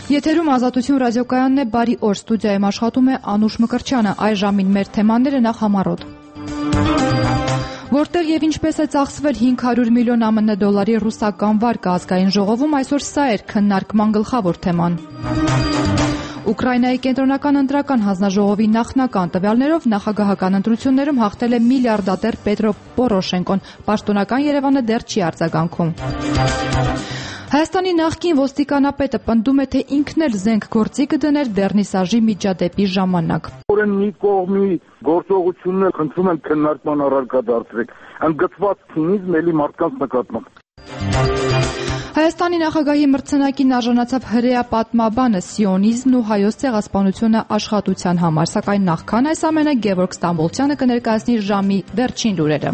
Եթերում Ազատություն ռադիոկայանն է, բարի օր, ստուդիայում աշխատում է Անուշ Մկրտչյանը, այս ժամին մեր թեմաները նախ համառոտ։ Որտեղ եւ ինչպես է ծախսվել 500 միլիոն ԱՄՆ դոլարի ռուսական վարկը ազգային ժողովում, այսօր սա էր քննարկման գլխավոր թեման։ Ուկրաինայի կենտրոնական ընտրական հանձնաժողովի նախնական տվյալներով նախագահական ընտրություններում հաղթել է միլիարդատեր Պետրո Պորոշենկոն, պաշտոնական Երևանը դեռ չի արձագանքում։ Հայաստանի նախկին ոստիկանապետը պնդում է, թե ինքն էլ զենք գործի կդներ Դեռնիսաժի միջադեպի ժամանակ։ Մի կողմի գործողություններ խնդրում եմ քննարկման առարկա դարձրեք, ընդգծված ցինիզմ էլի մարդկանց նկատմամբ։ Հայաստանի նախագահի մրցանակին արժանացավ հրեա պատմաբանը սիոնիզմն ու հայոց ցեղասպանությունը աշխատության համար, սակայն նախքան այս ամենը Գևորգ Ստամբոլցյանը կներկայացնի ժամի վերջին լուրերը։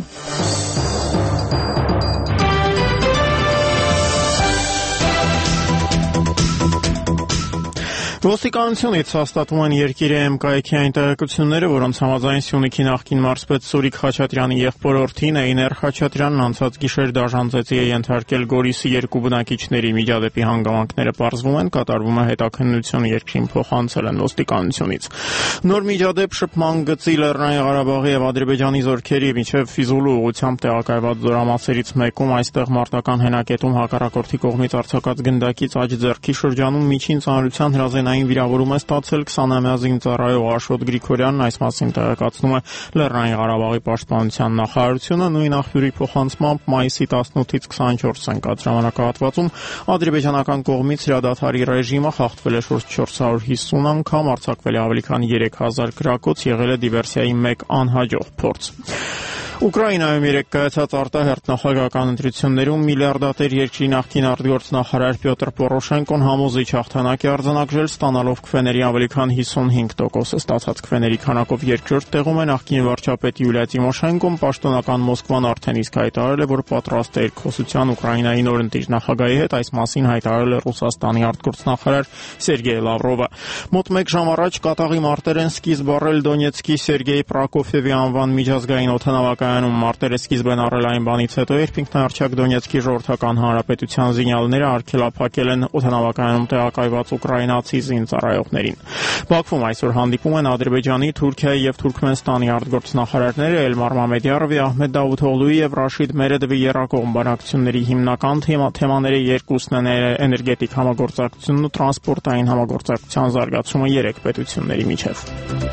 Ոստիկանությունից հաստատվում են երկիրի ՄԿ-ի այն տեղեկությունները, որոնց համաձայն Սյունիքի նախկին մարզպետ Սուրիկ Խաչատրյանի եղբորորդին Էյներ Խաչատրյանն անցած գիշեր դաժանձեցի է ենթարկել Գորիսի երկու բնակիչների միջադեպի հանգամանքները պարզվում են, կատարվում է հետաքննություն, երկրին փոխանցել են ոստիկանությունից։ Նոր միջադեպ շփման գծի Լեռնային Ղարաբաղի եւ Ադրբեջանի զորքերի միջև Ֆիզուլու ուղղությամբ տեղակայված զորամասերից մեկում այստեղ մարտական հենակետում հակառակորդի կողմից արձակած գնդակից աջ ձեռքի շրջանում միջին ծանրության հրազենային վիրավորում է ստացել 20-ամյա զինծառայող Աշոտ Գրիգորյանն, այս մասին տեղեկացնում է Լեռնային Ղարաբաղի պաշտպանության նախարարությունը։ Նույն աղբյուրի փոխանցմամբ մայիսի 18-ից 24 ընկած ժամանակահատվածում ադրբեջանական կողմից հրադադարի ռեժիմը խախտվել է շուրջ 450 անգամ, արձակվել է ավելի քան 3000 գրակոց, եղել է դիվերսիայի մեկ անհաջող փորձ։ Ուկրաինայում երեկ կայացած արտահերթ նախագահական ընտրություններում միլիարդատեր երկրի նախկին արտգործնախարար Պյոտր Պորոշենկոն համոզիչ հաղթանակ է արձանագրել, ստանալով քվեների ավելի քան 55%-ը, ստացած քվեների քանակով երկրորդ տեղում է նախկին վարչապետ Յուլիա Տիմոշենկոն, պաշտոնական Մոսկվան արդեն իսկ հայտարարել է, որ պատրաստ է երկխոսության Ուկրաինայի նորընտիր նախագահի հետ, այս մասին հայտարարել է Ռուսաստանի արտգործնախարար Սերգեյ Լավրովը։ Մոտ մեկ ժամ առաջ կատաղի մարտեր են սկիզբ առել Դոնեցկի Սերգեյ Պրոկոֆիևի անվան միջազգային օդանավակայանում մարտերը սկիզբ են առել այն բանից հետո, երբ ինքնահռչակ Դոնեցկի ժողովրդական հանրապետության զինյալները արգելափակել են օդանավակայանում տեղակայված ուկրաինացի զինծառայողներին։ Բաքվում այսօր հանդիպում են Ադրբեջանի, Թուրքիայի եւ Թուրքմենստանի արտգործնախարարները Էլմար Մամեդյարովի, Ահմեդ Դավութօղլուի եւ Ռաշիդ Մերեդովի երկկողմ բանակցությունների հիմնական թեմաները երկուսն են էներգետիկ համագործակցությունն ու տրանսպորտային համագործակցության զարգացումը երեք պետությունների միջև։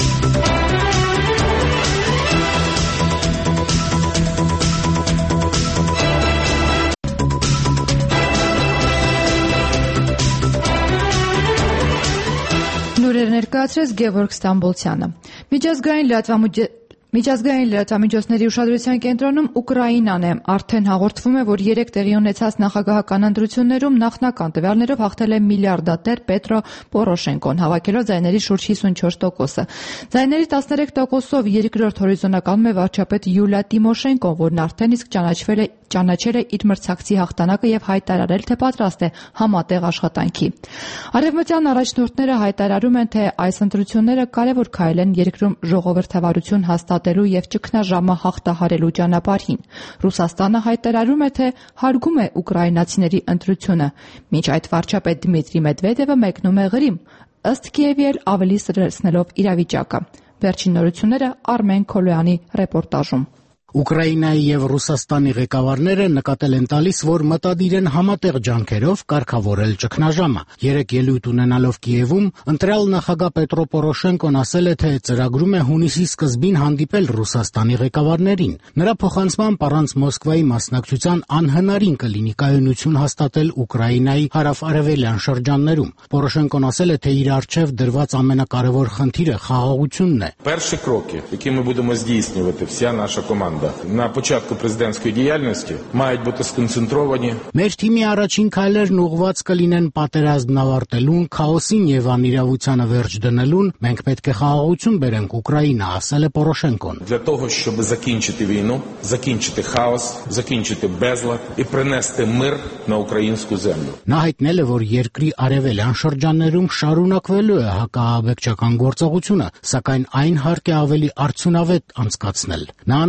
Ներկայացրեց Գևորգ Ստամբոլցյանը։ Միջազգային լրատվամիջոցների ուշադրության կենտրոնում Ուկրաինան է։ Արդեն հաղորդվում է, որ երեք տեղի ունեցած նախագահական ընտրություններում նախնական տվյալներով հաղթել է միլիարդատեր Պետրո Պորոշենկոն, հավաքելով ձայների շուրջ 54%-ը։ Ձայների 13%-ով երկրորդ հորիզոնականում է վարչապետ Յուլիա Տիմոշենկոն, որն արդեն իսկ ճանաչել է իր մրցակցի հաղթանակը եւ հայտարարել, թե պատրաստ է համատեղ աշխատանքի։ Արևմտյան առաջնորդները հայտարարում են, թե այս ընտրությունները կարևոր քայլ են երկրում ժողովրդավարություն հաստատելու եւ ճգնաժամը հաղթահարելու ճանապարհին։ Ռուսաստանը հայտարարում է, թե հարգում է ուկրաինացիների ընտրությունը։ Մինչ այդ վարչապետ Դմիտրի Մեդվեդևը մեկնում է Ղրիմ, ըստ Կիևի էլ ավելի սրեցնելով իրավիճակը։ Վերջին նորությունները Արմեն Քոլոյանի ռեպորտաժում։ Ուկրաինայի եւ Ռուսաստանի ղեկավարները նկատել են տալիս, որ մտադիր են համատեղ ջանքերով կարգավորել ճգնաժամը։ Երեք ելույթ ունենալով Կիևում, ընտրյալ նախագահ Պետրո Պորոշենկոն ասել է, թե ծրագրում է հունիսի սկզբին հանդիպել Ռուսաստանի ղեկավարներին։ Նրա փոխանցմամբ առանց Մոսկվայի մասնակցության անհնարին կլինի կայունություն հաստատել Ուկրաինայի հարավ-արևելյան շրջաններում։ Պորոշենկոն ասել է, թե իր առջև դրված ամենակարևոր խնդիրը խաղաղությունն է։ Перші кроки, які ми будемо здійснювати, вся наша команда на початку президентської діяльності мають бути сконцентровані. Մեր թիմի առաջին քայլերն ուղղված կլինեն պատերազմն ավարտելուն, քաոսին եւ անիրավությանը վերջ դնելուն, մենք պետք է խաղաղություն բերենք Ուկրաինա, ասել է Պորոշենկոն։ Для того, щоб закінчити війну, закінчити хаос, закінчити безлад і принести мир на українську землю. Նա հայտնել է, որ երկրի արևելյան շրջաններում շարունակվելու է հակաահաբեկչական գործողությունը, սակայն այն հարկ է ավելի արդյունավետ անցկացնել։ Նա ընդգծել է,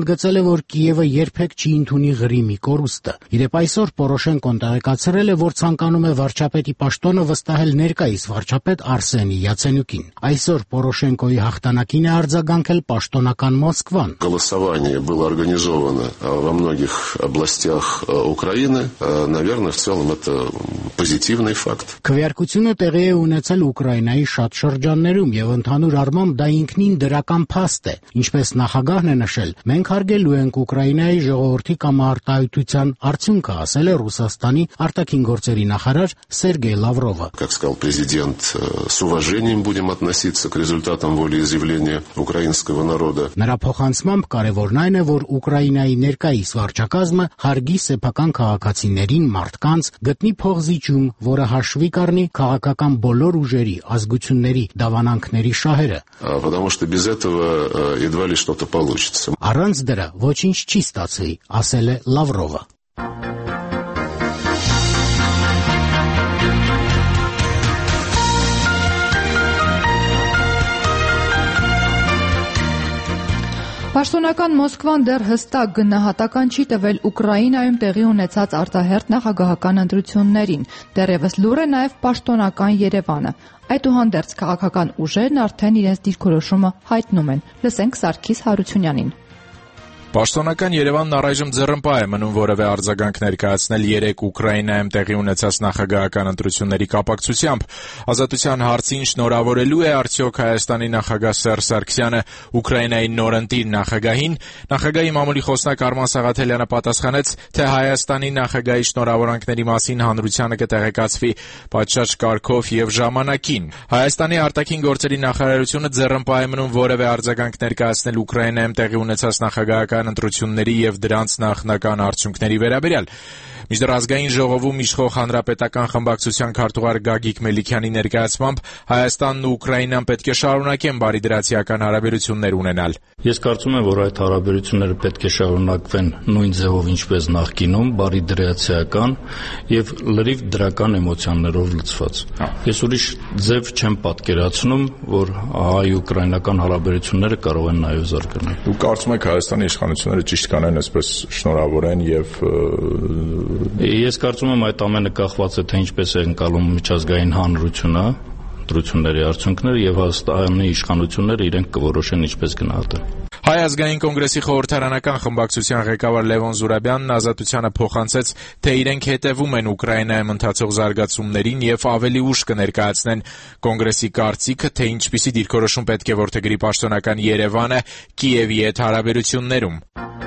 որ Կիևը երբեք չի ընդունի Ղրիմի կորուստը։ Իրեպ այսօր Պորոշենկոն տեղեկացրել է, որ ցանկանում է վարչապետի պաշտոնը վստահել ներկայիս վարչապետ Արսենի Յացենյուկին։ Այսօր Պորոշենկոյի հաղթանակին է արձագանքել պաշտոնական Մոսկվան։ Голосование было организовано во многих областях Украины. Наверное, в целом это позитивный факт. Քվեարկությունը տեղի է ունեցել Ուկրաինայի շատ շրջաններում եւ ընդհանուր առմամբ դա ինքնին դրական փաստ է։ Ինչպես նախագահն է նշել, մենք հարգելու ենք Ուկրաինայի ժողովրդի կամարտահայտության արդյունքը, ասել է Ռուսաստանի արտաքին գործերի նախարար Սերգեյ Լավրովը։ Как сказал президент, с уважением будем относиться к результатам волеизъявления украинского народа. Նրա փոխանցմամբ կարևորն այն է, որ Ուկրաինայի ներկայիս վարչակազմը հարգի սեփական քաղաքացիներին, մարդկանց, գտնի փողզիջում, որը հաշվի կառնի քաղաքական բոլոր ուժերի, ազգությունների, դավանանքների շահերը։ Потому что без этого едва ли что-то получится. Առանց դրա ոչինչ չի ստացվի, ասել է Լավրովը։ Պաշտոնական Մոսկվան դեռ հստակ գնահատական չի տվել Ուկրաինայում տեղի ունեցած արտահերթ նախագահական ընտրություններին, դեռևս լուռ է նաև պաշտոնական Երևանը։ Այդուհանդերձ քաղաքական ուժերն արդեն իրենց դիրքորոշումը հայտնում են։ Լսենք Սարգիս Հարությունյանին։ Պաշտոնական Երևանն առայժմ ձեռնպահ է մնում որևէ արձագանք ներկայացնել 3 Ուկրաինայում տեղի ունեցած նախագահական ընտրությունների կապակցությամբ։ Ազատության հարցին շնորհավորելու է արդյոք Հայաստանի նախագահ Սերժ Սարգսյանը Ուկրաինայի նորընտիր նախագահին։ Նախագահի մամուլի խոսնակ Արման Սաղաթելյանը պատասխանեց, թե Հայաստանի նախագահի շնորհավորանքների մասին հանրությանը կտեղեկացվի պատշաճ կարգով եւ ժամանակին։ Հայաստանի արտաքին գործերի նախարարությունը ձեռնպահ է մնում որևէ արձագանք ներկայացնել Ուկրաինայում տեղի ունեցած նախագահական ընտրությունների եւ դրանց նախնական արդյունքների վերաբերյալ։ Մինչդեռ ազգային ժողովում իշխող հանրապետական խմբակցության քարտուղար Գագիկ Մելիքյանի ներկայացմամբ Հայաստանն ու Ուկրաինան պետք է շարունակեն բարիդրացիական հարաբերություններ ունենալ։ Ես կարծում եմ, որ այդ հարաբերությունները պետք է շարունակվեն նույն ձևով, ինչպես նախկինում, բարիդրացիական եւ լրիվ դրական էմոցիաներով լցված։ Ես ուրիշ ձև չեմ պատկերացնում, որ հայ-ուկրաինական հարաբերությունները կարող են նաեւ զարգանալ։ Դուք կարծում եք Հայաստանի իշխանությունները ճիշտ կանեն այսպես շնորհավորեն եւ Ես կարծում եմ այդ ամենը կախված է թե ինչպես է ընկալում միջազգային հանրությունը, ընտրությունների արդյունքները եւ Հայաստանի իշխանությունները իրենք կորոշեն ինչպես գնահատեն։ Հայ ազգային կոնգրեսի խորհրդարանական խմբակցության ղեկավար Լևոն Զուրաբյանն Ազատությանը փոխանցեց, թե իրենք հետևում են Ուկրաինայում ընթացող զարգացումներին եւ ավելի ուշ կներկայացնեն կոնգրեսի կարծիքը, թե ինչպիսի դիրքորոշում պետք է որդեգրի պաշտոնական Երևանը Կիևի հետ հարաբերություններում։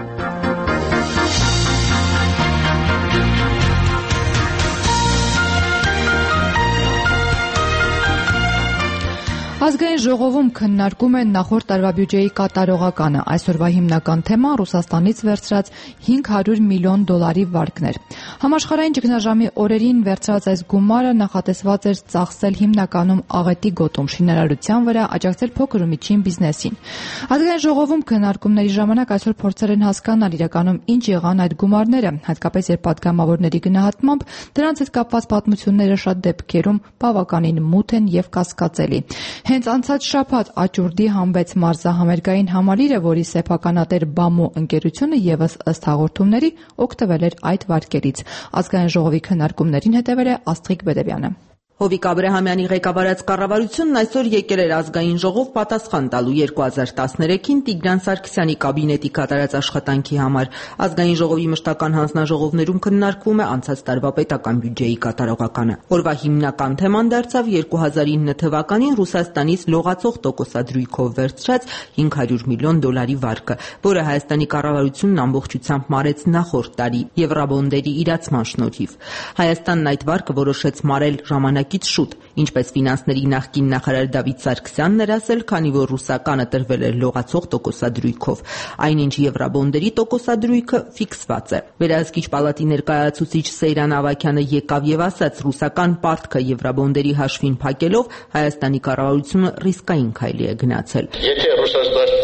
Ազգային ժողովում քննարկում են նախորդ տարվա բյուջեի կատարողականը։ Այսօրվա հիմնական թեման Ռուսաստանից վերցրած $500 միլիոն վարկն էր։ Համաշխարհային ճգնաժամի օրերին վերցրած այս գումարը նախատեսված էր ծախսել հիմնականում աղետի գոտում, շինարարության վրա, աջակցել փոքր ու միջին բիզնեսին։ Ազգային ժողովում քննարկումների ժամանակ այսօր փորձել են հասկանալ իրականում ինչ եղան այդ գումարները, հատկապես երբ պատգամավորների գնահատմամբ դրանց հետ կապված պատմությունները շատ դեպքերում բավականին մութ են եւ կասկածելի։ Հենց անցած շաբաթ Աճուրդի հանվեց մարզահամերգային համալիրը, որի սեփականատեր Բամո ընկերությունը եւս ըստ հաղորդումների օգտվել էր այդ վարկերից։ Ազգային ժողովի քննարկումներին հետևել է Աստղիկ Բեդևյանը։ Հովիկ Աբրահամյանի ղեկավարած կառավարությունն այսօր եկել էր ազգային ժողով պատասխան տալու 2013-ին Տիգրան Սարգսյանի կաբինետի կատարած աշխատանքի համար։ Ազգային ժողովի մշտական հանձնաժողովներում քննարկվում է անցած տարվա պետական բյուջեի կատարողականը։ Օրվա հիմնական թեման դարձավ 2009 թվականին Ռուսաստանից լողացող տոկոսադրույքով վերցրած $500 միլիոն վարկը, որը Հայաստանի կառավարությունն ամբողջությամբ մարեց նախորդ տարի եվրաբոնդերի իրացման շնորհիվ։ Հայաստանն այդ վարկը որոշեց մարել ժամանակից շուտ, ինչպես ֆինանսների նախկին նախարար Դավիթ Սարգսյանն էր ասել, քանի որ ռուսականը տրվել էր լողացող տոկոսադրույքով։ Այնինչ եվրաբոնդերի տոկոսադրույքը ֆիքսված է։ Վերահսկիչ պալատի ներկայացուցիչ Սեյրան Ավագյանը եկավ եւ ասաց, ռուսական պարտքը եվրաբոնդերի հաշվին փակելով Հայաստանի կառավարությունը ռիսկային քայլի է գնացել։ Եթե Ռուսաստանը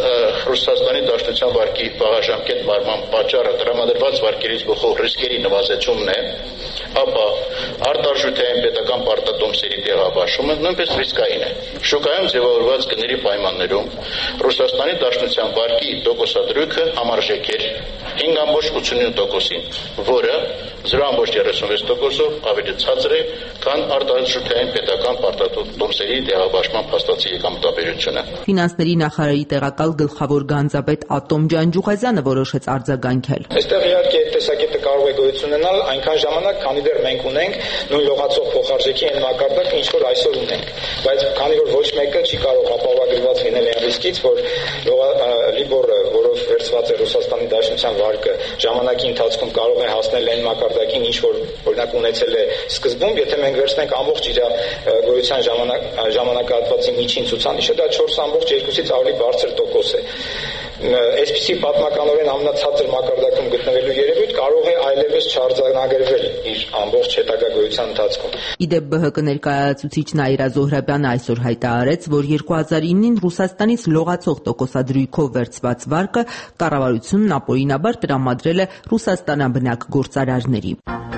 Ռուսաստանի Դաշնության վարկի պահաժամկետ մարման պատճառը տրամադրված վարկերից բխող ռիսկերի նվազեցումն է, ապա արտարժութային պետական պարտատոմսերի տեղաբաշխումը նույնպես ռիսկային է։ Շուկայում ձևավորված գների պայմաններում Ռուսաստանի Դաշնության վարկի տոկոսադրույքը համարժեք էր 5.89%-ին, որը 0.36%-ով ավելի ցածր է, քան արտարժութային պետական պարտատոմսերի տեղաբաշխման փաստացի եկամտաբերությունը։ Ֆինանսների նախարարի տեղակալ գլխավոր գանձապետ Ատոմ Ջանջուղազյանը որոշեց արձագանքել։ Այստեղ իհարկե այդ տեսակետը կարող է գոյություն ունենալ այնքան ժամանակ, քանի դեռ մենք ունենք նույն լողացող փոխարժեքի այն մակարդակը, ինչ որ այսօր ունենք, բայց քանի որ ոչ մեկը չի կարող ապահովագրված լինել այն ռիսկից, որ լիբորը, որով վերցված է Ռուսաստանի Դաշնության վարկը, ժամանակի ընթացքում կարող է հասնել այն մակարդակին, ինչ որ օրինակ ունեցել է սկզբում, եթե մենք վերցնենք ամբողջ իր գոյության ժամանակահատվածի միջին ցուցանիշը, դա 4.2-ից ավելի բարձր տոկոս է։ Այսպիսի պատմականորեն ամենացածր մակարդակում գտնվելու երևույթ կարող է այլևս չարձանագրվել իր ամբողջ հետագա գոյության ընթացքում։ Իդեպ ԲՀԿ ներկայացուցիչ Նաիրա Զոհրաբյանը այսօր հայտարարեց, որ 2009-ին Ռուսաստանից լողացող տոկոսադրույքով վերցված վարկը կառավարությունն ապօրինաբար տրամադրել է ռուսաստանաբնակ գործարարների։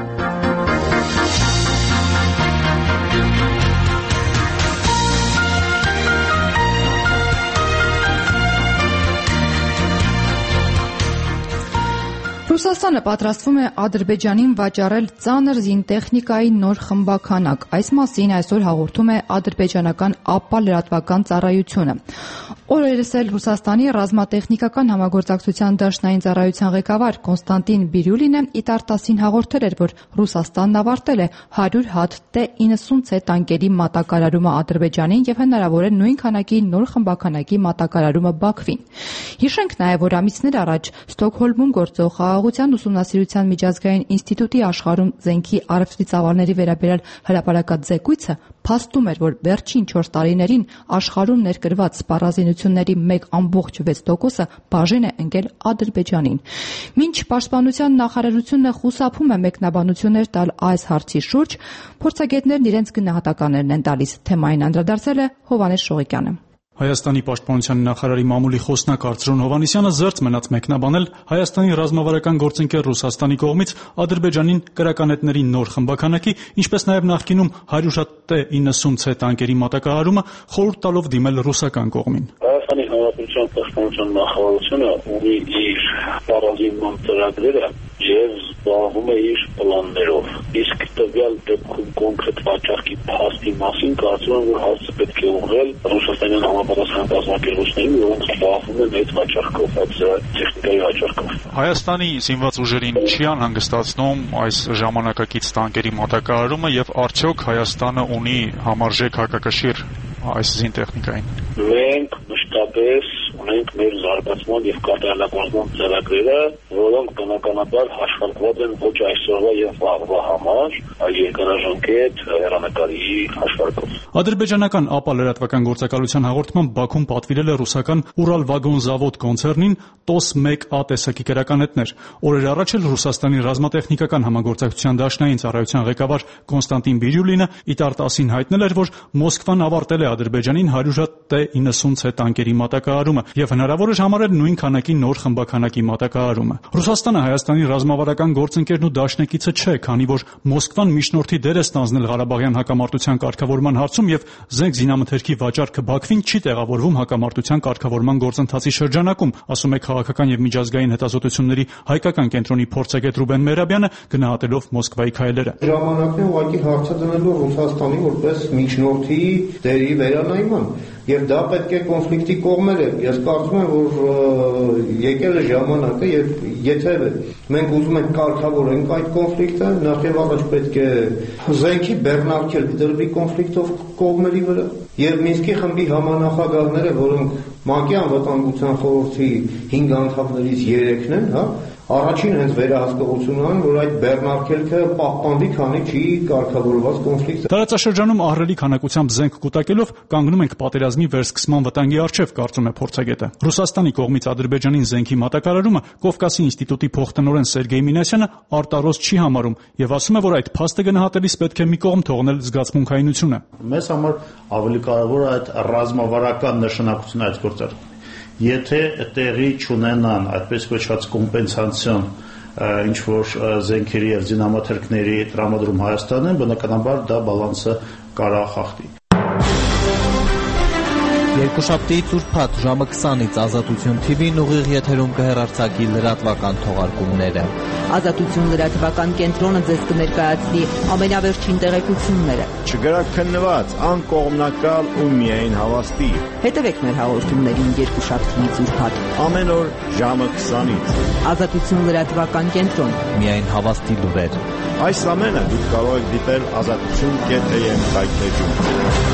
Ռուսաստանը պատրաստվում է Ադրբեջանին վաճառել ծանր զինտեխնիկայի նոր խմբաքանակ։ Այս մասին այսօր հաղորդում է ադրբեջանական ԱՊԱ լրատվական ծառայությունը։ Օրերս էլ Ռուսաստանի ռազմատեխնիկական համագործակցության դաշնային ծառայության ղեկավար Կոնստանտին Բիրյուլինը ԻՏԱՐ-10-ին հաղորդել էր, որ Ռուսաստանն ավարտել է 100 հատ T-90C տանկերի մատակարարումը Ադրբեջանին եւ հնարավոր է նույն քանակի նոր խմբաքանակի մատակարարումը Բաքվին։ Հիշենք նաեւ, որ ամիսներ առաջ Ստոկհոլմում գործող Խաղաղության ուսումնասիրության միջազգային ինստիտուտի աշխարհում զենքի առևտրի ծավալների վերաբերյալ հրապարակած զեկույցը փաստում էր, որ վերջին 4 տարիներին աշխարհում ներկրված սպառազինությունների 1.6%-ը բաժին է ընկել Ադրբեջանին։ Մինչ Պաշտպանության նախարարությունը խուսափում է մեկնաբանություններ տալ այս հարցի շուրջ, փորձագետներն իրենց գնահատականներն են տալիս։ Թեմային անդրադարձել է Հովհաննես Շողիկյանը։ Հայաստանի պաշտպանության նախարարի մամուլի խոսնակ Արծրուն Հովհաննիսյանը զերծ մնաց մեկնաբանել Հայաստանի ռազմավարական գործընկեր Ռուսաստանի կողմից Ադրբեջանին կրականետների նոր խմբաքանակի, ինչպես նաև նախկինում 100 հատ T-90C տանկերի մատակարարումը խորհուրդ տալով դիմել ռուսական կողմին։ Հայաստանի Հանրապետության պաշտպանության նախարարությունը ունի իր պարազինման ծրագրերը եւ զբաղվում է իր պլաններով։ Իսկ տվյալ դեպքում կոնկրետ վաճառքի փաստի մասին կարծում եմ, որ հարցը պետք է ուղղել ռուսաստանյան համապատասխան կազմակերպություններին, որոնք զբաղվում են այդ վաճառքով, այդ տեխնիկայի վաճառքով։ Հայաստանի զինված ուժերին չի անհանգստացնում այս ժամանակակից տանկերի մատակարարումը եւ արդյոք Հայաստանը ունի համարժեք հակակշիռ այս զինտեխնիկային։ Մենք մշտապես ունենք մեր զարգացման եւ կատարելագործման ծրագրերը, որոնք բնականաբար հաշվարկված են ոչ այսօրվա եւ վաղվա համար, այլ երկարաժամկետ հեռանկարի հաշվարկով։ Ադրբեջանական ԱՊԱ լրատվական գործակալության հաղորդմամբ Բաքուն պատվիրել է ռուսական Уралвагонзавод կոնցեռնին TOS-1A տեսակի կրականետներ։ Օրեր առաջ էլ Ռուսաստանի ռազմատեխնիկական համագործակցության դաշնային ծառայության ղեկավար Կոնստանտին Բիրյուլինը ԻՏԱՐ-10-ին հայտնել էր, որ Մոսկվան ավարտել է Ադրբեջանին 100 հատ T-90C տանկերի մատակարարումը եւ հնարավոր է համարել նույն քանակի նոր խմբաքանակի մատակարարումը։ Ռուսաստանը Հայաստանի ռազմավարական գործընկերն ու դաշնակիցը չէ, քանի որ Մոսկվան միջնորդի դեր է ստանձնել Ղարաբաղյան հակամարտության կարգավորման հարցում եւ զենք զինամթերքի վաճառքը Բաքվին չի տեղավորվում հակամարտության կարգավորման գործընթացի շրջանակում, ասում է քաղաքական եւ միջազգային հետազոտությունների հայկական կենտրոնի փորձագետ Ռուբեն Մերաբյանը, գնահատելով Մոսկվայի քայլերը։ Ժամանակն է ուղղակի հարցը դնելու Ռուսաստանի որպես միջնորդի դերի վերանայման, եւ դա պետք է կոնֆլիկտի կողմեր է։ Ես կարծում եմ, որ եկել է ժամանակը, եւ եթե մենք ուզում ենք կարգավորենք այդ կոնֆլիկտը, նախ եւ առաջ պետք է զենքի բեռնարկել դրվի կոնֆլիկտով կողմերի վրա, եւ Մինսկի խմբի համանախագահները, որոնք ՄԱԿ-ի անվտանգության խորհրդի 5 անդամներից 3-ն են, առաջին հենց վերահսկողություն ունեն, որ այդ բեռնարկելքը պահպանվի, քանի չի կարգավորված կոնֆլիկտը։ Տարածաշրջանում ահռելի քանակությամբ զենք կուտակելով կանգնում ենք պատերազմի վերսկսման վտանգի առջև, կարծում է փորձագետը։ Ռուսաստանի կողմից Ադրբեջանին զենքի մատակարարումը Կովկասի ինստիտուտի փոխտնօրեն Սերգեյ Մինասյանը արտարոց չի համարում եւ ասում է, որ այդ փաստը գնահատելիս պետք է մի կողմ թողնել զգացմունքայինությունը։ Մեզ համար ավելի կարևոր է այդ ռազմավարական նշանակությունը այդ գործարքի։ Եթե տեղի չունենան այդպես կոչված կոմպենսացիոն ինչ որ զենքերի եւ զինամթերքների տրամադրում Հայաստանին, բնականաբար դա բալանսը կարա խախտի։ Երկուշաբթիից ուրբաթ ժամը 20-ից Ազատություն TV-ն ուղիղ եթերում կհեռարձակի լրատվական թողարկումները։ Ազատություն լրատվական կենտրոնը ձեզ կներկայացնի ամենավերջին տեղեկությունները։ Չգրաքննված, անկողմնակալ ու միայն հավաստի։ Հետևեք մեր հաղորդումներին երկուշաբթիից ուրբաթ ամեն օր ժամը 20-ից։ Ազատություն լրատվական կենտրոն, միայն հավաստի լուրեր։ Այս ամենը դուք կարող եք դիտել azatutun.am սայթում։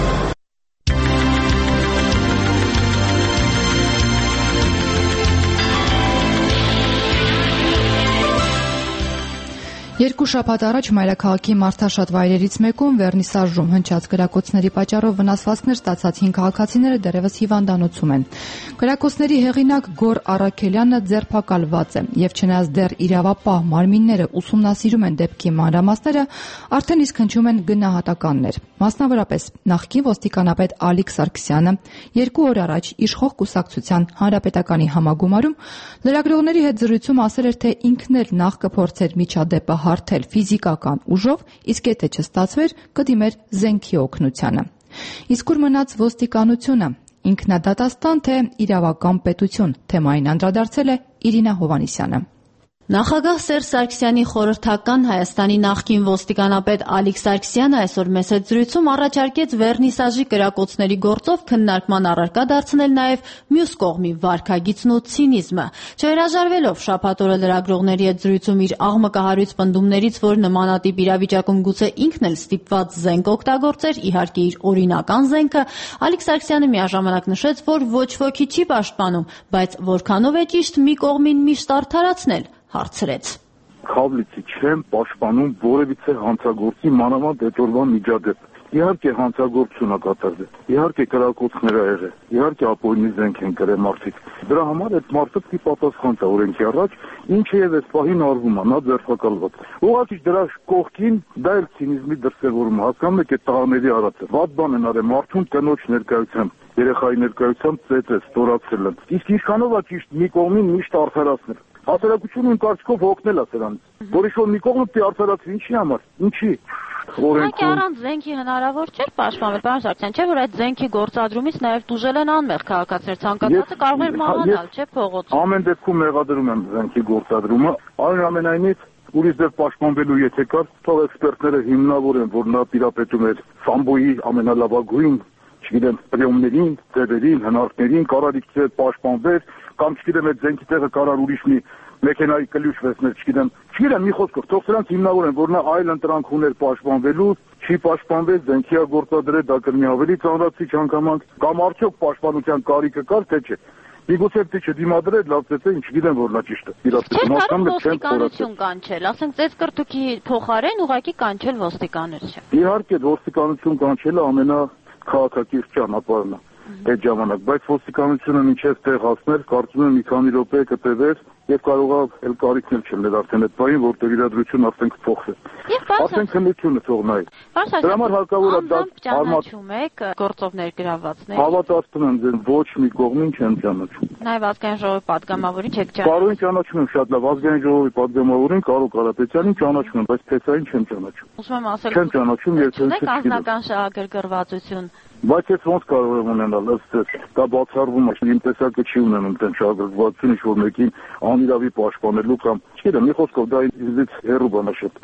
Երկու շաբաթ առաջ մայրաքաղաքի մարդաշատ վայրերից մեկում վերնիսաժում հնչած կրակոցների պատճառով վնասվածքներ ստացած 5 քաղաքացիները դեռևս հիվանդանոցում են։ Կրակոցների հեղինակ Գոր Արաքելյանը ձերբակալված է եւ չնայած դեռ իրավապահ մարմինները ուսումնասիրում են դեպքի մանրամասները, արդեն իսկ հնչում են գնահատականներ։ Մասնավորապես նախկին ոստիկանապետ Ալիկ Սարգսյանը 2 օր առաջ իշխող կուսակցության հանրապետականի համագումարում լրագրողների հետ զրույցում ասել էր, թե ինքն էլ նախ կփորձեր միջադեպը հարթել ֆիզիկական ուժով, իսկ եթե չստացվեր, կդիմեր զենքի օգնությանը։ Իսկ ուր մնաց ոստիկանությունը, ինքնադատաստան թե իրավական պետություն, թեմային անդրադարձել է Իրինա Հովանիսյանը։ Նախագահ Սերժ Սարգսյանի խորհրդական Հայաստանի նախկին ոստիկանապետ Ալիկ Սարգսյանը այսօր մեծ հետ զրույցում առաջարկեց վերնիսաժի կրակոցների գործով քննարկման առարկա դարձնել նաև մյուս կողմի վարքագիծն ու ցինիզմը։ Չհրաժարվելով շաբաթ օրը լրագրողների հետ զրույցում իր աղմկահարույց պնդումներից, որ նմանատիպ իրավիճակում գուցե ինքն էլ ստիպված զենք օգտագործեր, իհարկե իր օրինական զենքը, Ալիկ Սարգսյանը միաժամանակ նշեց, որ ոչ ոքի չի պաշտպանում, բայց որքանով է ճիշտ մի կողմին միշտ արդարացնել, հարցրեց։ Քավլիցի չեմ պաշտպանում որևիցե հանցագործի մանավանդ այդ օրվա միջադեպ։ Իհարկե հանցագործություն է կատարվել, իհարկե կրակոցներ ա եղել, իհարկե ապօրինի զենք են կրել մարդիկ։ Դրա համար այդ մարդը պիտի պատասխան տա օրենքի առաջ, ինչը եւ այս պահին արվում է, նա ձերբակալված։ Ուղղակի դրա կողքին դա էլ ցինիզմի դրսևորում, հասկանում եք, այդ տղաների արածը։ Վատ բան են արել մարդուն կնոջ ներկայությամբ, երեխայի ներկայությամբ ծեծել, ստորացրել են։ Իսկ ինչքանով է ճիշտ մի կողմին միշտ արդարացնել։ Հասարակությունը իմ կարծիքով հոգնել է սրանից։ Որիշ որ մի կողմը պիտի արդարացվի, ինչի համար, ինչի։ Օրենքի առանց զենքի հնարավոր չէր պաշտպանել, պարոն Սարգսյան, չէ՞ որ այդ զենքի գործադրումից նաև տուժել են անմեղ քաղաքացիներ, ցանկացածը կարող էր մահանալ, չէ՞ փողոցում։ Ամեն դեպքում մեղադրում եմ զենքի գործադրումը, այնուամենայնիվ ուրիշ ձև պաշտպանվելու եթե կար, թող էքսպերտները հիմնավորեն, որ նա տիրապետում էր Սամբոյի ամենալավագույն, չգիտեմ, պրիոմներին, ձևերին, հնարքներին, կարար իքսեր պաշտպանվեր, կամ չգիտեմ այդ զենքի տեղը կարար ուրիշ մի մեքենայի կլյուշ վերցնել, չգիտեմ, մի խոսքով, թող սրանց հիմնավորեն, որ նա այլ ընտրանք ուներ պաշտպանվելու, չի պաշտպանվել, զենքի գործադրել, դա կլինի ավելի ծանրացիչ հանգամանք, կամ արդյոք պաշտպանության կարիքը կար, թե չէ։ Միգուցե դե չդիմադրել, լավ ծեծե, ինչ գիտեմ, որ նա ճիշտ է։ Ոստիկանություն կանչել, ասենք ծեծկրտուքի փոխարեն ուղղակի կանչել ոստիկանություն։ Իհարկե, ոստիկանություն կանչելը ամենաքաղաքակիրթ ճանապարհն է այդ ժամանակ, բայց ոստիկանությունը մինչև տեղ հասներ, կարծում եմ մի քանի րոպե կտևեր եւ կարողա էլ կարիքն չլներ արդեն այդ բանի, որտեղ իրադրությունը արդեն կփոխվի։ Արդեն քննությունը թող նայի։ Դրա համար հարկավոր է դա ճանաչում եք գործով ներգրավվածներ։ Հավատացնում եմ ձեր ոչ մի կողմին չեմ ճանաչում։ Նաև ազգային ժողովի падգամավորին չեք ճանաչում։ Կարոյին ճանաչում եմ շատ լավ, ազգային ժողովի падգամավորին Կարո Կարապետյանին ճանաչում եմ, բայց Փեսային չեմ ճանաչում։ Ուզում եմ ասել, չեմ ճանաչում եւ չեք անձնական շահագրգռվածություն։ Բայց ես ոնց կարող եմ ունենալ, ըստ դա բացառվում է, իմ տեսակը չի ունենում այդպես շահագրգռվածություն, ինչ որ մեկին անիրավի պաշտպանելու կամ, չգիտեմ, մի խոսքով դա ինձից հեռու բանաշետ։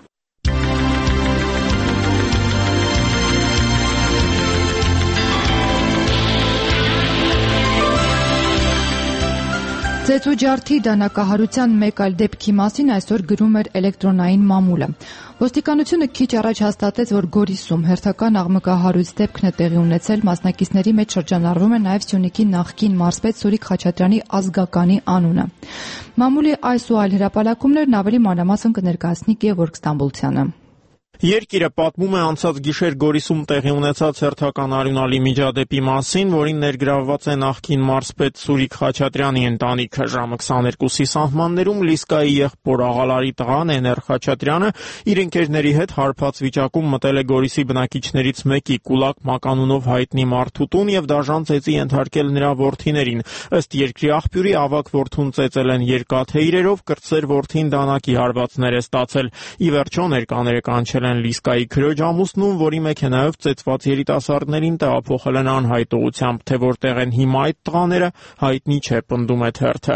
Ծեծուջարդի դանակահարության մեկ այլ դեպքի մասին այսօր գրում էր էլեկտրոնային մամուլը։ Ոստիկանությունը քիչ առաջ հաստատեց, որ Գորիսում հերթական աղմկահարույց դեպքն է տեղի ունեցել, մասնակիցների մեջ շրջանառվում է նաև Սյունիքի նախկին մարզպետ Սուրիկ Խաչատրյանի ազգականի անունը։ Մամուլի այս ու այլ հրապարակումներն ավելի մանրամասն կներկայացնի Գևորգ Ստամբուլցյանը։ Երկիրը պատմում է անցած գիշեր Գորիսում տեղի ունեցած հերթական արյունալի միջադեպի մասին, որին ներգրավված է նախկին մարզպետ Սուրիկ Խաչատրյանի ընտանիքը։ Ժամը 22-ի սահմաններում Լիսկայի եղբոր Աղալարի տղան Էներ Խաչատրյանը իր ընկերների հետ հարբած վիճակում մտել է Գորիսի բնակիչներից մեկի Կուլակ մականունով հայտնի մարդու տուն եւ դաժան ծեծի ենթարկել նրա որդիներին։ Ըստ երկրի աղբյուրի ավագ որդուն ծեծել են երկաթե իրերով, կրտսեր որդին դանակի հարվածներ է ստացել։ Ի վերջո ներկաները կանչել են Լիսկայի քրոջ ամուսնուն, որի մեքենայով ծեծված երիտասարդներին տեղափոխել են անհայտողությամբ, թե որտեղ են հիմա այդ տղաները, հայտնի չէ, պնդում է թերթը։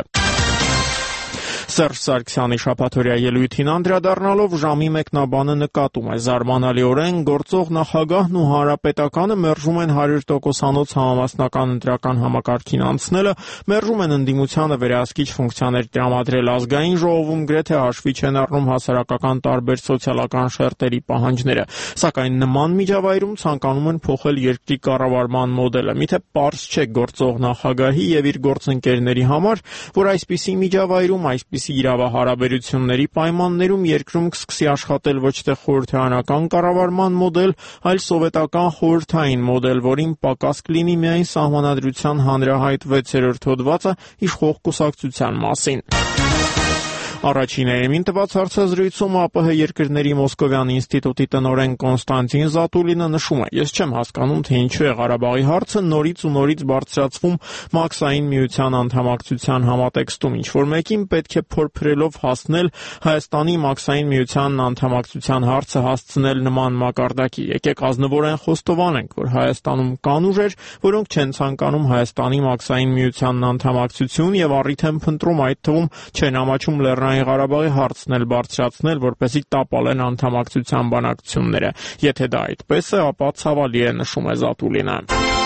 Սերժ Սարգսյանի շաբաթօրյա ելույթին անդրադառնալով ժամի մեկնաբանը նկատում է. զարմանալիորեն գործող նախագահն ու հանրապետականը մերժում են 100%-անոց համամասնական ընտրական համակարգին անցնելը, մերժում են ընդդիմությանը վերահսկիչ ֆունկցիաներ տրամադրել ազգային ժողովում, գրեթե հաշվի չեն առնում հասարակական տարբեր սոցիալական շերտերի պահանջները, սակայն նման միջավայրում ցանկանում են փոխել երկրի կառավարման մոդելը։ Միթե պարզ չէ գործող նախագահի եւ իր գործընկերների համար, որ այսպիսի միջավայրում այսպիսի իրավահարաբերությունների պայմաններում երկրում կսկսի աշխատել ոչ թե խորհրդարանական կառավարման մոդել, այլ սովետական խորհրդային մոդել, որին պակաս կլինի միայն Սահմանադրության հանրահայտ 6-րդ հոդվածը իշխող կուսակցության մասին։ Առաջին երեմին տված հարցազրույցում ԱՊՀ երկրների Մոսկովյան ինստիտուտի տնօրեն Կոնստանտին Զատուլինը նշում է. ես չեմ հասկանում, թե ինչու է Ղարաբաղի հարցը նորից ու նորից բարձրացվում Մաքսային միության անդամակցության համատեքստում, ինչ որ մեկին պետք է փորփրելով հասնել Հայաստանի Մաքսային միությանն անդամակցության հարցը հասցնել նման մակարդակի։ Եկեք ազնվորեն խոստովանենք, որ Հայաստանում կան ուժեր, որոնք չեն ցանկանում Հայաստանի Մաքսային միությանն անդամակցություն եւ առիթ են փնտրում այդ թվում չեն ամաչում Ղարաբաղի հարցն էլ բարձրացնել, որպեսզի տապալեն անդամակցության բանակցությունները։ Եթե դա այդպես է, ապա ցավալի է, նշում է Զատուլինը։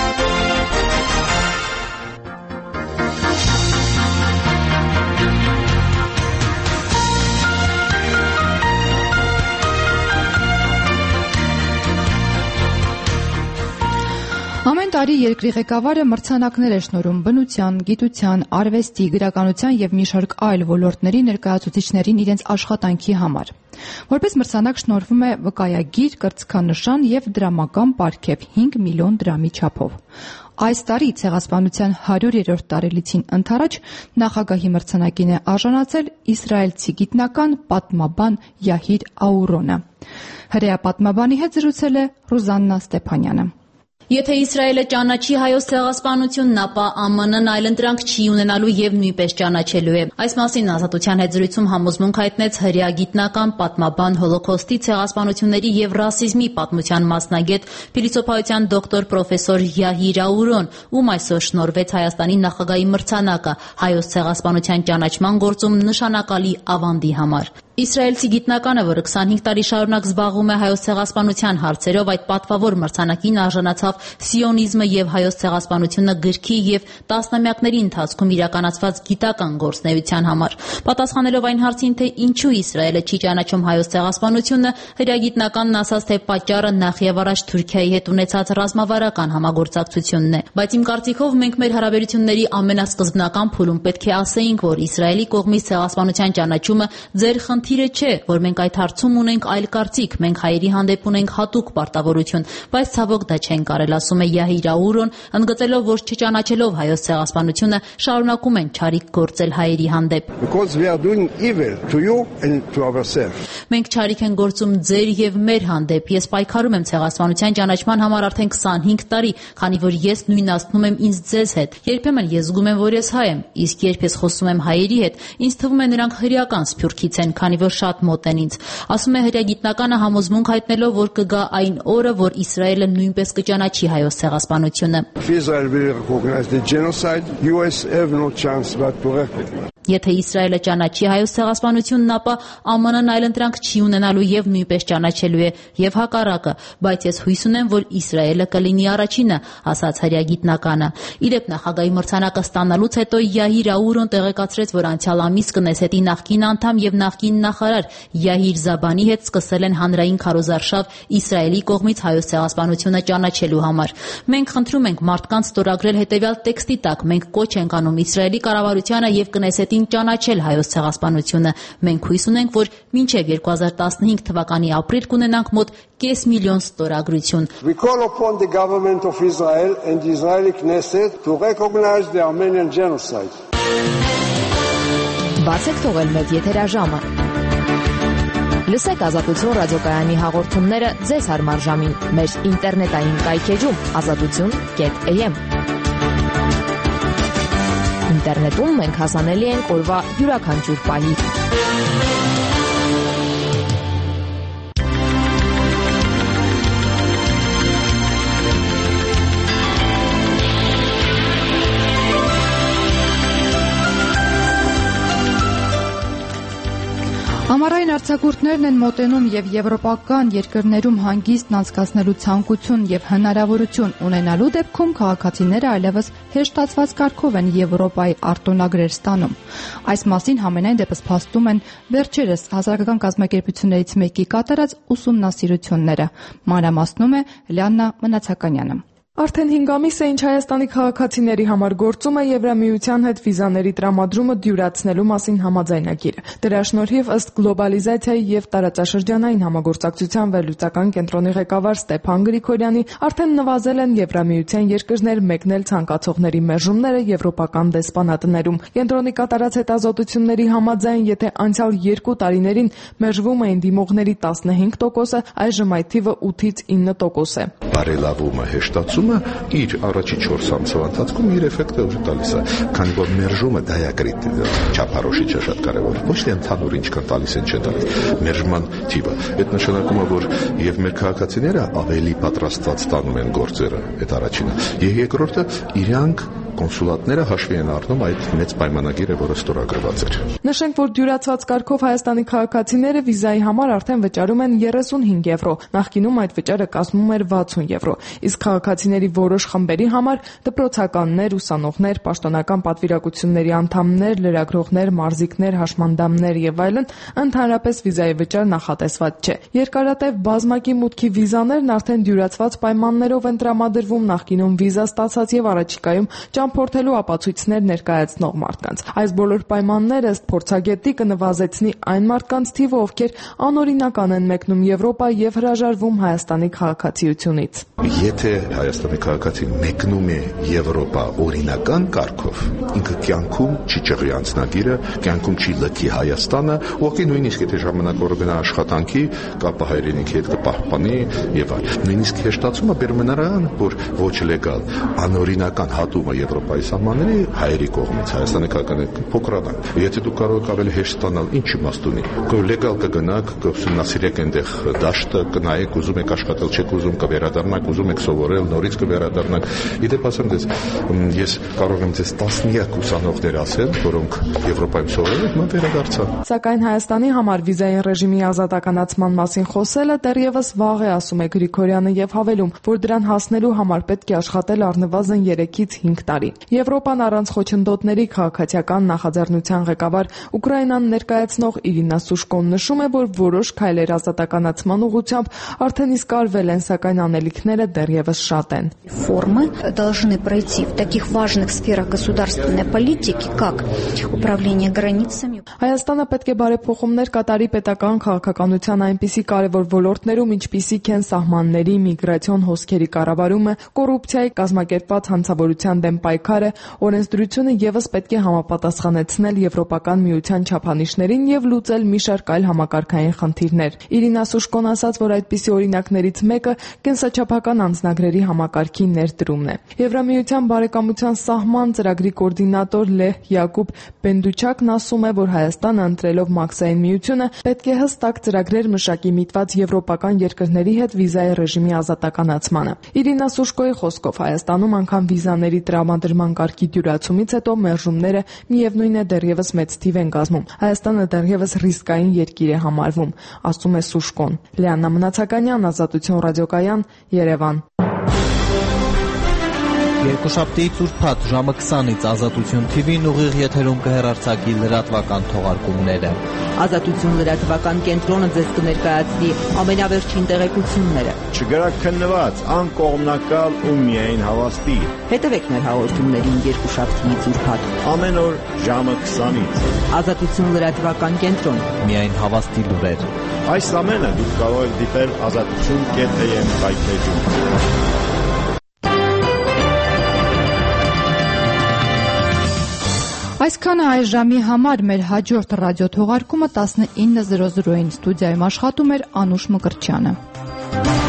Ամեն տարի երկրի ղեկավարը մրցանակներ է շնորհում բնության, գիտության, արվեստի, գրականության եւ մի շարք այլ ոլորտների ներկայացուցիչներին իրենց աշխատանքի համար։ Որպես մրցանակ շնորհվում է վկայագիր, կրծքանշան եւ դրամական պարգև 5 միլիոն դրամի չափով։ Այս տարի ցեղասպանության 100-րդ տարելիցին ընթരാճ նախագահի մրցանակին է արժանացել իսրայելցի գիտնական պատմաբան Յահիր Աուրոնը։ Հրեա պատմաբանի հետ զրուցել է Ռուզաննա Ստեփանյանը։ Եթե Իսրայելը ճանաչի հայոց ցեղասպանությունն, ապա ԱՄՆ-ն այլընտրանք չի ունենալու եւ նույնպես ճանաչելու է։ Այս մասին Ազատության հետ զրույցում համոզմունք հայտնեց հրեա գիտնական, պատմաբան, հոլոկոստի, ցեղասպանությունների եւ ռասիզմի պատմության մասնագետ, փիլիսոփայության դոկտոր պրոֆեսոր Յահիր Աուրոն, ում այսօր շնորհվեց Հայաստանի նախագահի մրցանակը հայոց ցեղասպանության ճանաչման գործում նշանակալի ավանդի համար։ Իսրայելցի գիտնականը, որը 25 տարի շարունակ զբաղվում է հայոց ցեղասպանության հարցերով, այդ պատվավոր մրցանակին արժանացավ «Սիոնիզմը եւ հայոց ցեղասպանությունը» գրքի եւ տասնամյակների ընթացքում իրականացված գիտական գործունեության համար։ Պատասխանելով այն հարցին, թե ինչու Իսրայելը չի ճանաչում հայոց ցեղասպանությունը, հրեագիտնականն ասաց, թե պատճառը նախ եւ առաջ Թուրքիայի հետ ունեցած ռազմավարական համագործակցությունն է։ Բայց իմ կարծիքով մենք մեր հարաբերությունների ամենասկզբնական փուլում պետք է ասեինք, որ Իսրայելի կողմից ցեղասպանության ճանաչումը ձեր խնդիրը չէ, որ մենք այդ հարցում ունենք այլ կարծիք, մենք հայերի հանդեպ ունենք հատուկ պարտավորություն, բայց ցավոք դա չեն կարել, ասում է Յահիր Աուրոն, ընդգծելով, որ չճանաչելով հայոց ցեղասպանությունը շարունակում են չարիք գործել հայերի հանդեպ։ Մենք չարիք են գործում ձեր եւ մեր հանդեպ։ Ես պայքարում եմ ցեղասպանության ճանաչման համար արդեն 25 տարի, քանի որ ես նույնացնում եմ ինձ ձեզ հետ։ Երբեմն ես զգում եմ, որ ես հայ եմ, իսկ երբ ես խոսում եմ հայերի հետ, ինձ թվում է նրանք հրեական սփյուռքից են, քանի որ շատ մոտ են ինձ։ Ասում է հրեագիտնականը համոզմունք հայտնելով, որ կգա այն օրը, որ Իսրայելը նույնպես կճանաչի հայոց ցեղասպանությունը։ Եթե Իսրայելը ճանաչի հայոց ցեղասպանությունն, ապա ԱՄՆ-ն այլընտրանք չի ունենալու եւ նույնպես ճանաչելու է եւ հակառակը, բայց ես հույս ունեմ, որ Իսրայելը կլինի առաջինը, ասաց հրեագիտնականը։ Իդեպ նախագահի մրցանակը ստանալուց հետո Յահիր Աուրոն տեղեկացրեց, որ անցյալ ամիս Կնեսետի նախկին անդամ եւ նախկին նախարար Յահիր Զաբանի հետ սկսել են հանրային քարոզարշավ Իսրայելի կողմից հայոց ցեղասպանությունը ճանաչելու համար։ Մենք խնդրում ենք մարդկանց ստորագրել հետեւյալ տեքստի տակ. մենք կոչ ենք անում Իսրայելի կառավարությանը եւ Կնեսետին Հայաստանին ճանաչել հայոց ցեղասպանությունը։ Մենք հույս ունենք, որ մինչև 2015 թվականի ապրիլ կունենանք մոտ 500,000 ստորագրություն։ We call upon the government of Israel and the Israeli Knesset to recognize the Armenian genocide. Բացեք թողել մեծ եթերաժամը։ Լսեք Ազատություն ռադիոկայանի հաղորդումները ձեզ հարմար ժամին մեր ինտերնետային կայքեջում azatutun.am։ Ինտերնետում մենք հասանելի ենք օրվա յուրաքանչյուր պահի։ Ամառային արձակուրդներն են մոտենում եւ եվրոպական երկրներում հանգիստն անցկացնելու ցանկություն եւ հնարավորություն ունենալու դեպքում քաղաքացիները այլևս հեշտացված կարգով են Եվրոպայի արտոնագրեր ստանում։ Այս մասին համենայն դեպս փաստում են վերջերս հասարակական կազմակերպություններից մեկի կատարած ուսումնասիրությունները։ Մանրամասնում է Լիաննա Մնացականյանը։ Արդեն 5 ամիս է, ինչ Հայաստանի քաղաքացիների համար գործում է Եվրամիության հետ վիզաների տրամադրումը դյուրացնելու մասին համաձայնագիրը։ Դրա շնորհիվ ըստ գլոբալիզացիայի եւ տարածաշրջանային համագործակցության վերլուծական կենտրոնի ղեկավար Ստեփան Գրիգորյանի արդեն նվազել են Եվրամիության երկրներ մեկնել ցանկացողների մերժումները եվրոպական դեսպանատներում։ Կենտրոնի կատարած հետազոտությունների համաձայն, եթե անցյալ 2 տարիներին մերժվում էին դիմողների 15%, այժմ այդ թիվը 8-ից 9% է։ Բարելավումը, հեշտացումը իր առաջի 4 ամսվա ընթացքում իր էֆեկտը ուժ տալիս է, քանի որ մերժումը դայակրիտ չափարոշիչ է շատ կարևոր, ոչ թե ընդհանուր ինչքան տալիս են չէ տալիս, մերժման թիվը։ Այդ նշանակում է, որ եւ մեր քաղաքացիները ավելի պատրաստված ստանում են գործերը, այդ առաջինը։ Եվ երկրորդը իրանք կոնսուլատները հաշվի են առնում այդ մեծ պայմանագիրը, որը ստորագրված էր։ Նշենք, որ դյուրացված կարգով Հայաստանի քաղաքացիները վիզայի համար արդեն վճարում են 35 եվրո, նախկինում այդ վճարը կազմում էր 60 եվրո, իսկ քաղաքացիների որոշ խմբերի համար դպրոցականներ, ուսանողներ, պաշտոնական պատվիրակությունների անդամներ, լրագրողներ, մարզիկներ, հաշմանդամներ եւ այլն ընդհանրապես վիզայի վճար նախատեսված չէ։ Երկարատև բազմակի մուտքի վիզաներն արդեն դյուրացված պայմաններով են տրամադրվում, նախկինում վիզա ստացած եւ առաջիկայում ճամփորդելու ապացույցներ ներկայացնող մարդկանց։ Այս բոլոր պայմանները ըստ փորձագետի կնվազեցնի այն մարդկանց թիվը, ովքեր անօրինական են մեկնում Եվրոպա եւ հրաժարվում Հայաստանի քաղաքացիությունից։ Եթե Հայաստանի քաղաքացին մեկնում է Եվրոպա օրինական կարգով, ինքը կյանքում չի ճղի անձնագիրը, կյանքում չի լքի Հայաստանը, ուղղակի նույնիսկ եթե ժամանակավոր գնա աշխատանքի, կապը հայրենիքի հետ կպահպանի եւ այլն։ Նույնիսկ հեշտացումը բերում է նրան, որ ոչ լեգալ, անօրինական հատումը Եվրոպայի սահմանների հայերի կողմից Հայաստանի քաղաքացիները փոքրանան։ Եթե դուք կարող եք ավելի հեշտ ստանալ, ինչ իմաստ ունի։ Լեգալ կգնաք, կուսումնասիրեք այնտեղ դաշտը, կնայեք, ուզում եք աշխատել, չեք ուզում կվերադառնաք, ուզում եք սովորել, նորից կվերադառնաք։ Իդեպ ասեմ դες, ես կարող եմ ձեզ տասնյակ ուսանողներ ասել, որոնք Եվրոպայում սովորել են, վերադարձան։ Սակայն Հայաստանի համար վիզային ռեժիմի ազատականացման մասին խոսելը դեռևս վաղ է, ասում է Գրիգորյանը եւ հավելում, որ դրան հասնելու համար պետք է աշխատել առնվազն 3-ից 5 տարի։ Եվրոպան առանց խոչընդոտների քաղաքացիական նախաձեռնության ղեկավար Ուկրաինան ներկայացնող Իրինա Սուշկոն նշում է, որ որոշ քայլեր ազատականացման ուղղությամբ արդեն իսկ արվել են, սակայն անելիքները դեռևս շատ են։ Реформы должны пройти в таких важных сферах государственной политики, как управление границами. Հայաստանը պետք է բարեփոխումներ կատարի պետական քաղաքականության այնպիսի կարևոր ոլորտներում, ինչպիսիք են սահմանների, միգրացիոն հոսքերի կառավարումը, կոռուպցիայի, կազմակերպված հանցավորության դեմ պայքարը, օրենսդրությունը եւս պետք է համապատասխանեցնել Եվրոպական միության չափանիշներին եւ լուծել մի շարք այլ համակարգային խնդիրներ։ Իրինա Սուշկոն ասաց, որ այդպիսի օրինակներից մեկը կենսաչափական անձնագրերի համակարգի ներդրումն է։ Եվրամիության բարեկամության սահման ծրագրի կոորդինատոր Լեհ Յակուբ Բենդուչակն ասում է, որ Հայաստանը ընտրելով մաքսային միությունը պետք է հստակ ծրագրեր մշակի միտված եվրոպական երկրների հետ վիզայի ռեժիմի ազատականացմանը։ Իրինա Սուշկոյի խոսքով Հայաստանում անգամ վիզաների տրամադրման կարգի դյուրացումից հետո մերժումները միևնույն է դեռևս մեծ թիվ են կազմում։ Հայաստանը դեռևս ռիսկային երկիր է համարվում, ասում է Սուշկոն։ Լիաննա Մնացականյան, Ազատություն ռադիոկայան, Երևան։ Երկուշաբթիից ուրբաթ ժամը 20-ից Ազատություն TV-ն ուղիղ եթերում կհեռարձակի լրատվական թողարկումները։ Ազատություն լրատվական կենտրոնը ձեզ կներկայացնի ամենավերջին տեղեկությունները։ Չգրակ քննված, անկողմնակալ ու միայն հավաստի։ Հետևեք մեր հաղորդումներին երկուշաբթիից ուրբաթ Ամեն օր ժամը 20-ից։ Ազատություն լրատվական կենտրոն։ Միայն հավաստի լուրեր։ Այս ամենը դուք կարող եք դիտել azatutun.am կայքեջում։ Այսքանը այս ժամի համար մեր հաջորդ ռադիոթողարկումը 19:00-ին ստուդիայում աշխատում էր Անուշ Մկրտչյանը։